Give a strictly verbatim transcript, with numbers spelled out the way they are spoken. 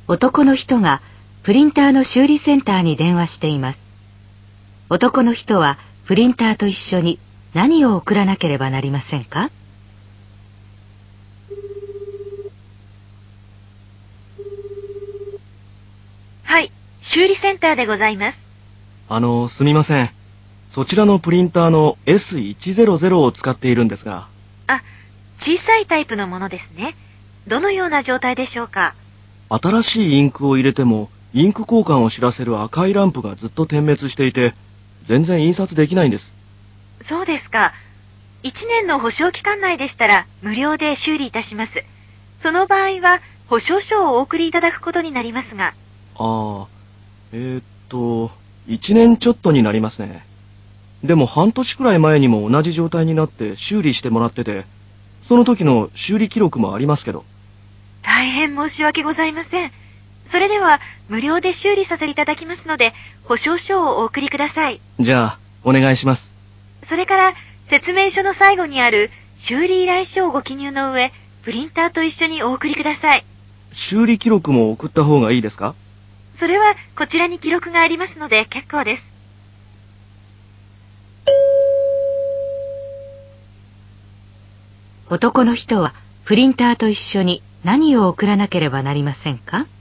男の人がプリンターの修理センターに電話しています。男の人はプリンターと一緒に何を送らなければなりませんか？ はい、修理センターでございます。 あの、すみません。そちらのプリンターの エスひゃくを使っているんですが。 あ、小さいタイプのものですね。どのような状態でしょうか？ 新しいインクを入れても、インク交換を知らせる赤いランプがずっと点滅していて、全然印刷できないんです。 そうですか。いちねんの保証期間内でしたら無料で修理いたします。その場合は保証書をお送りいただくことになりますが。 ああ、えーっと、いちねんちょっとになりますね。でも半年くらい前にも同じ状態になって修理してもらってて、その時の修理記録もありますけど。 大変申し訳ございません。それでは無料で修理させていただきますので、保証書をお送りください。 じゃあ、お願いします。 それから説明書の最後にある修理依頼書をご記入の上、プリンターと一緒にお送りください。 修理記録も送った方がいいですか？ それはこちらに記録がありますので結構です。 男の人はプリンターと一緒に何を送らなければなりませんか？